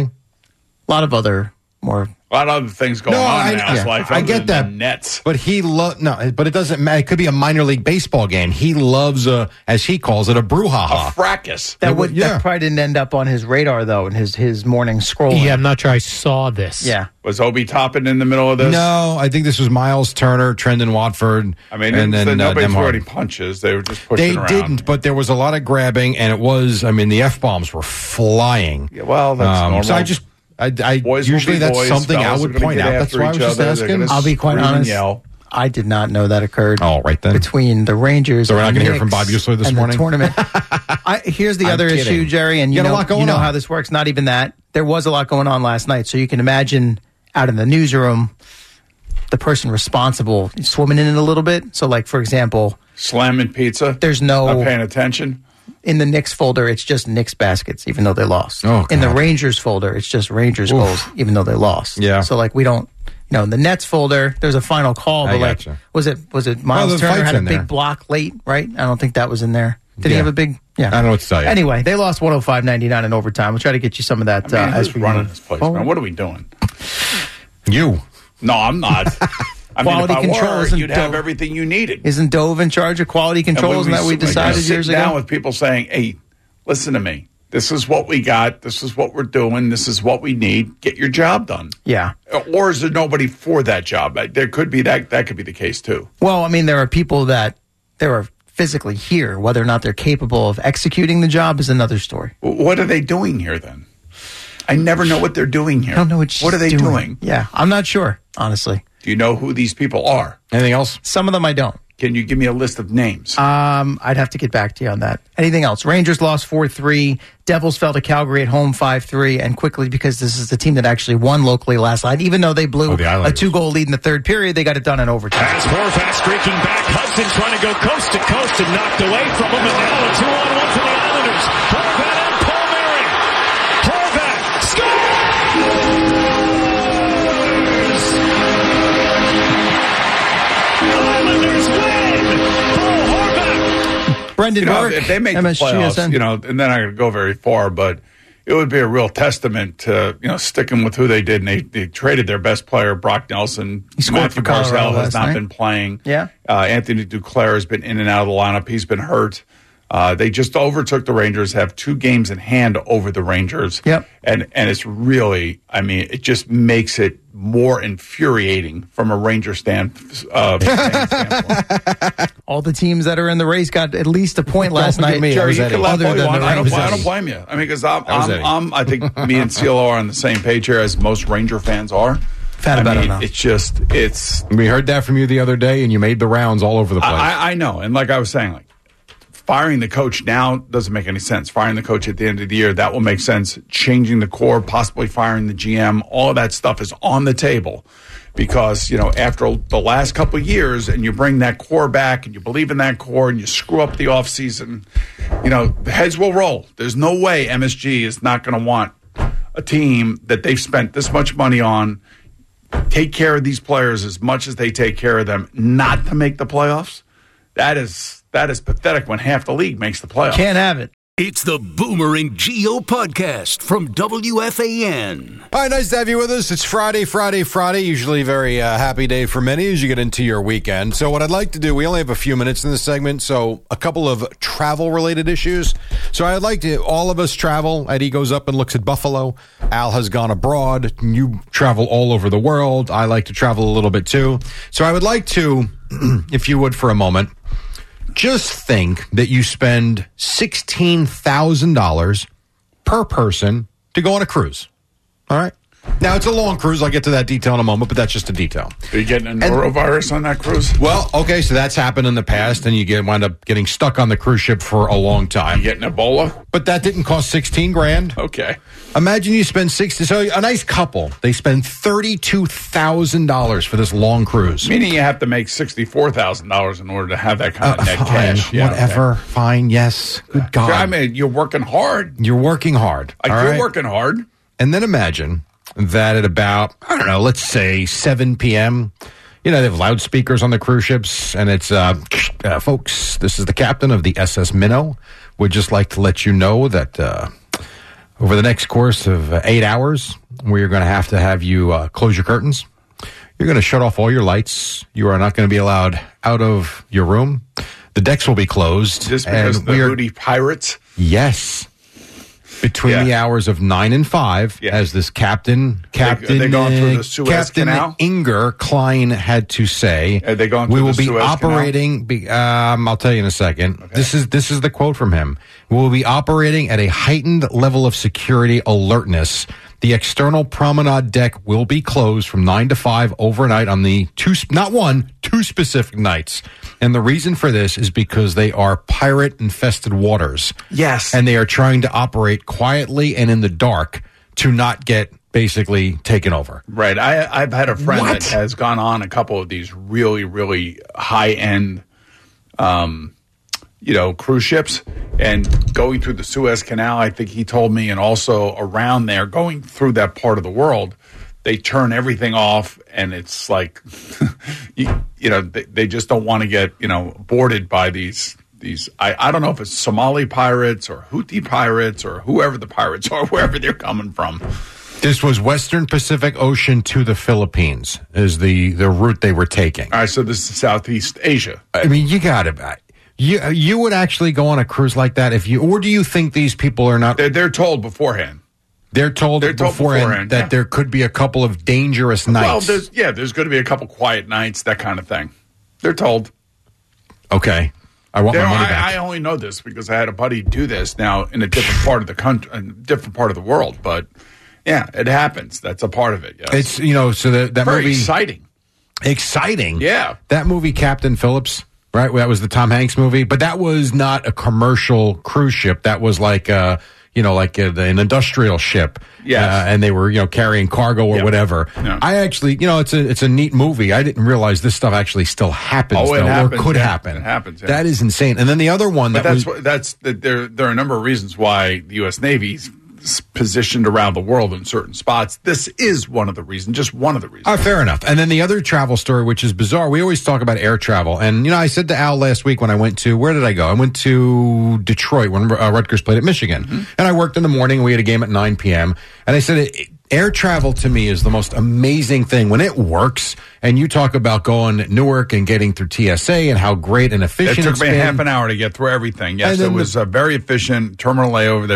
A lot of other more... A lot of other things going No, on I- in Al's yeah, life. I other get than that. the Nets. But he lo- no, but it doesn't matter. It could be a minor league baseball game. He loves a, as he calls it, a brouhaha. A fracas. That, It would, would- yeah. that probably didn't end up on his radar, though, in his, his morning scroll. Yeah, I'm not sure I saw this. Yeah. Was Obi Toppin in the middle of this? No, I think this was Miles Turner, Trendon Watford, I mean, and it was then that uh, nobody threw Nemhard. any punches. They were just pushing They around. didn't, but there was a lot of grabbing, and it was. I mean, the f bombs were flying. Yeah, well, that's Um, normal. So I just, I, I Boys will usually be that's boys. something I Fellas would are gonna point get out. That's after why I was each just other. They're asking. gonna I'll be quite scream and honest. yell. I did not know that occurred. Oh, right then. Between the Rangers So we're not and gonna hear from Knicks Bob Usler this and morning? The tournament. I, here's the I'm other kidding. issue, Jerry, and You you, got a know, lot going you know on. how this works. Not even that. There was a lot going on last night, so you can imagine out in the newsroom, the person responsible swimming in it a little bit. So, like, for example, Slamming pizza. there's no... Not paying attention. In the Knicks folder, it's just Knicks baskets, even though they lost. Oh, in the God. Rangers folder, it's just Rangers Oof. goals, even though they lost. Yeah. So, like, we don't... You know, in the Nets folder, there's a final call, I but like, gotcha. was it was it Miles Oh, the Turner fight's had a in big there. block late, right? I don't think that was in there. Did he Yeah. have a big? Yeah, I don't know what to tell you. Anyway, they lost one oh five ninety-nine in overtime. We'll try to get you some of that I mean, uh, who's as we running this place, Oh, man? What are we doing? You. No, I'm not. I mean, Quality if I control were, isn't you'd have dope. everything you needed. Isn't Dove in charge of quality control? And Isn't that what we like, decided sit years down ago? with people saying, "Hey, listen to me. This is what we got. This is what we're doing. This is what we need. Get your job done." Yeah. Or is there nobody for that job? There could be that. That could be the case too. Well, I mean, there are people that there are physically here. Whether or not they're capable of executing the job is another story. What are they doing here then? I never know what they're doing here. I don't know what, What are they she's doing? Yeah, I'm not sure, honestly. Do you know who these people are? Anything else? Some of them I don't. Can you give me a list of names? Um, I'd have to get back to you on that. Anything else? Rangers lost four three. Devils fell to Calgary at home five three. And quickly, because this is the team that actually won locally last night, even though they blew Oh, the a Islanders. two-goal lead in the third period, they got it done in overtime. As Horvat streaking back, Hudson trying to go coast to coast and knocked away from him, and now a two-on-one for the Islanders. Horvat and Palmieri. Horvat scores! Islanders win! Paul Horvat! Brendan You know, Burke, if they make M the S G S playoffs, N. you know, and they're not going to go very far, but it would be a real testament to, you know, sticking with who they did. And they, they traded their best player, Brock Nelson. He scored Matthew for Colorado Barzal has last not night. been playing. Yeah. Uh, Anthony Duclair has been in and out of the lineup. He's been hurt. Uh, they just overtook the Rangers, have two games in hand over the Rangers. Yep. And and it's really, I mean, it just makes it more infuriating from a Ranger stand, uh, fan standpoint. All the teams that are in the race got at least a point Don't last forget night. me. Jerry, you Eddie. can laugh Other all you than want. the I don't, Rangers. I don't blame you. I mean, because I'm, That was I'm, Eddie. I'm, I think me and C L O are on the same page here as most Ranger fans are. Fat I about mean, it now. it's just, it's. We heard that from you the other day, and you made the rounds all over the place. I, I- I know, and like I was saying, like firing the coach now doesn't make any sense. Firing the coach at the end of the year, that will make sense. Changing the core, possibly firing the G M, all of that stuff is on the table. Because, you know, after the last couple of years and you bring that core back and you believe in that core and you screw up the offseason, you know, the heads will roll. There's no way M S G is not going to want a team that they've spent this much money on, take care of these players as much as they take care of them, not to make the playoffs. That is that is pathetic when half the league makes the playoffs. Can't have it. It's the Boomer and Geo podcast from W F A N. All right, nice to have you with us. It's Friday, Friday, Friday. Usually a very uh, happy day for many as you get into your weekend. So what I'd like to do, we only have a few minutes in this segment, so a couple of travel-related issues. So I'd like to, all of us travel. Eddie goes up and looks at Buffalo. Al has gone abroad. You travel all over the world. I like to travel a little bit too. So I would like to, if you would for a moment, just think that you spend sixteen thousand dollars per person to go on a cruise. All right? Now, it's a long cruise. I'll get to that detail in a moment, but that's just a detail. Are you getting a norovirus on that cruise? Well, okay, so that's happened in the past, and you get wind up getting stuck on the cruise ship for a long time. You getting Ebola? But that didn't cost sixteen grand. Okay. Imagine you spend sixty. So a nice couple, they spend thirty-two thousand dollars for this long cruise. Meaning you have to make sixty-four thousand dollars in order to have that kind of Uh, net fine, cash. Yeah, whatever. okay. Fine. Yes. Good God. I mean, you're working hard. You're working hard. Like, all you're right? working hard. And then imagine that at about, I don't know, let's say seven p.m., you know, they have loudspeakers on the cruise ships, and it's, uh, uh, folks, this is the captain of the S S Minnow. Would just like to let you know that uh, over the next course of uh, eight hours, we're going to have to have you uh, close your curtains. You're going to shut off all your lights. You are not going to be allowed out of your room. The decks will be closed. Just because and the we are- Hootie Pirates? Yes. Between Yeah. the hours of nine and five, Yeah. as this captain, Captain, Are they going through the uh, Suez Captain Canal? Inger Klein had to say, Are they going "We through will the be Suez operating." Be, um, I'll tell you in a second. This is this is the quote from him. We will be operating at a heightened level of security alertness. The external promenade deck will be closed from nine to five overnight on the two, not one, two specific nights. And the reason for this is because they are pirate-infested waters. Yes. And they are trying to operate quietly and in the dark to not get basically taken over. Right. I, I've had a friend What? that has gone on a couple of these really, really high-end, um, you know, cruise ships and going through the Suez Canal, I think he told me, and also around there, going through that part of the world, they turn everything off, and it's like, you, you know, they, they just don't want to get, you know, boarded by these, these I, I don't know if it's Somali pirates or Houthi pirates or whoever the pirates are, wherever they're coming from. This was Western Pacific Ocean to the Philippines is the, the route they were taking. All right, so this is Southeast Asia. I mean, you got it. You, you would actually go on a cruise like that if you, or do you think these people are not? They're, they're told beforehand. They're told, They're told beforehand, beforehand, that yeah. there could be a couple of dangerous nights. Well, there's, yeah, there's going to be a couple quiet nights, that kind of thing. They're told. Okay. I want They're- my money I, back. I only know this because I had a buddy do this now in a different part of the country, in a different part of the world. But yeah, it happens. That's a part of it. Yes. It's, you know, so that, that Very movie. exciting. Exciting. Yeah. That movie, Captain Phillips, right? That was the Tom Hanks movie, but that was not a commercial cruise ship. That was like, uh, you know, like a, an industrial ship. Yes. Uh, and they were, you know, carrying cargo or Yep. whatever. Yeah. I actually, you know, it's a, it's a neat movie. I didn't realize this stuff actually still happens. Oh, it though, happens, Or could yeah. happen. It happens, yeah. That is insane. And then the other one But that that's was, what, that's the, there. There are a number of reasons why the U S. Navy's s- positioned around the world in certain spots. This is one of the reasons. Just one of the reasons. Oh, fair enough. And then the other travel story, which is bizarre, we always talk about air travel. And, you know, I said to Al last week when I went to, where did I go? I went to Detroit when uh, Rutgers played at Michigan. Mm-hmm. And I worked in the morning. We had a game at nine p.m. And I said, it, air travel to me is the most amazing thing. When it works, and you talk about going to Newark and getting through T S A and how great and It efficient took it's me been. half an hour to get through everything. Yes, And it then was the- uh, very efficient. Terminal A over there is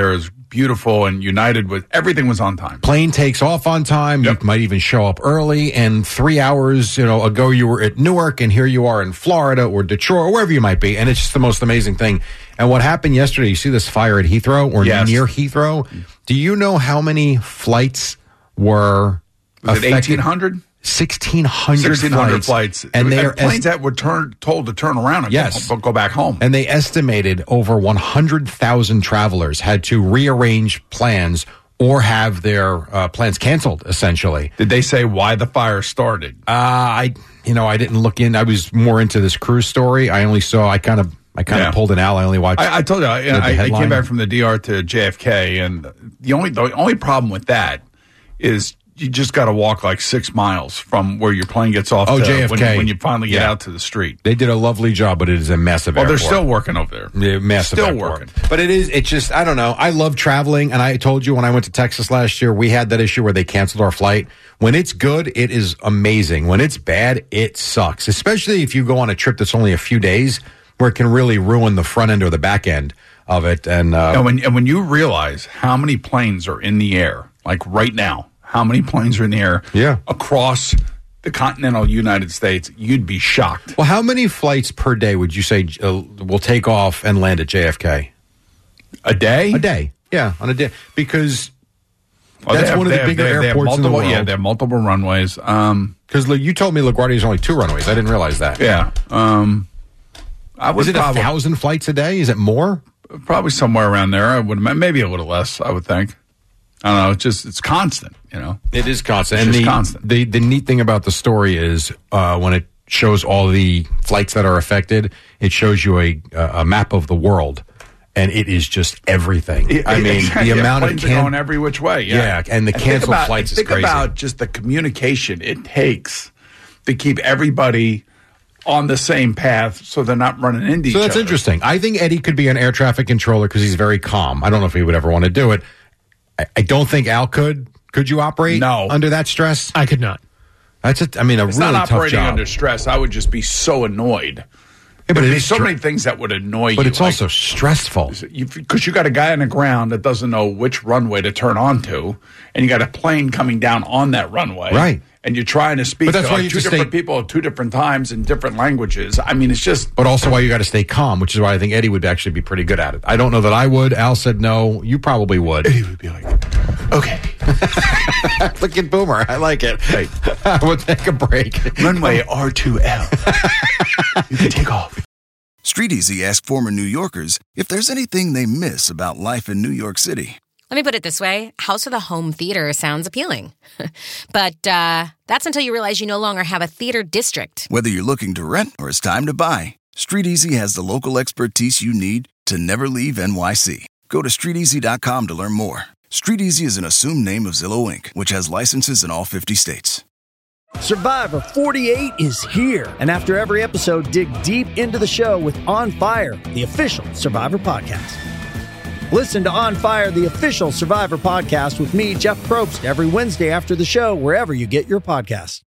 beautiful and United with everything was on time. Plane takes off on time. Yep. You might even show up early. And three hours, you know, ago you were at Newark, and here you are in Florida or Detroit or wherever you might be. And it's just the most amazing thing. And what happened yesterday? You see this fire at Heathrow or yes. near Heathrow? Do you know how many flights were was affected? It eighteen hundred? sixteen hundred sixteen hundred flights. flights. And they are planes est- that were turn, told to turn around and yes. go, go back home. And they estimated over one hundred thousand travelers had to rearrange plans or have their uh, plans canceled, essentially. Did they say why the fire started? Uh, I, you know, I didn't look in. I was more into this cruise story. I only saw, I kind of, I kind yeah. of pulled an owl. I only watched. I, I told you, I, I, I came back from the D R to J F K, and the only the only problem with that is you just got to walk like six miles from where your plane gets off. Oh, to J F K when, when you finally get yeah. out to the street. They did a lovely job, but it is a massive. Well, airport. they're still working over there. Yeah, massive. Still airport. working, but it is. It's just I don't know. I love traveling, and I told you when I went to Texas last year, we had that issue where they canceled our flight. When it's good, it is amazing. When it's bad, it sucks. Especially if you go on a trip that's only a few days, where it can really ruin the front end or the back end of it. And, uh, and, when, and when you realize how many planes are in the air, like right now, how many planes are in the air yeah. across the continental United States, you'd be shocked. Well, how many flights per day would you say uh, will take off and land at J F K? A day? A day, yeah, on a day. Because well, that's have, one of the have, bigger have, airports multiple, in the world. Yeah, they have multiple runways. Um, because you told me LaGuardia is only two runways. I didn't realize that. Yeah. Um, I would Is it probably, a thousand flights a day? Is it more? Probably somewhere around there. I would maybe a little less. I would think. I don't know. It's just it's constant. You know, it is constant. It's and just the, constant. The the neat thing about the story is uh, when it shows all the flights that are affected, it shows you a a map of the world, and it is just everything. Yeah, I mean, exactly. the yeah, amount planes of can- are going every which way. Yeah, yeah and the and canceled about, flights is think crazy. Think about just the communication it takes to keep everybody on the same path so they're not running into each So other. that's interesting. I think Eddie could be an air traffic controller because he's very calm. I don't know if he would ever want to do it. I, I don't think Al could. Could you operate no. under that stress? I could not. That's a, I mean, a it's really not tough operating job. under stress. I would just be so annoyed. Yeah, but there's it's so str- many things that would annoy but you. it's like, also stressful. Because you, you got a guy on the ground that doesn't know which runway to turn onto, and you got a plane coming down on that runway. Right. And you're trying to speak But that's to why like you two just different stay- people at two different times in different languages. I mean, it's just... But also why you got to stay calm, which is why I think Eddie would actually be pretty good at it. I don't know that I would. Al said no. You probably would. Eddie would be like, okay. Look at Boomer. I like it. Hey. We'll take a break. Runway R two L. You can take off. Street Easy asked former New Yorkers if there's anything they miss about life in New York City. Let me put it this way. House of the Home Theater sounds appealing. But uh, that's until you realize you no longer have a theater district. Whether you're looking to rent or it's time to buy, Street Easy has the local expertise you need to never leave N Y C. Go to street easy dot com to learn more. Street Easy is an assumed name of Zillow Incorporated, which has licenses in all fifty states. Survivor forty-eight is here. And after every episode, dig deep into the show with On Fire, the official Survivor podcast. Listen to On Fire, the official Survivor podcast with me, Jeff Probst, every Wednesday after the show, wherever you get your podcasts.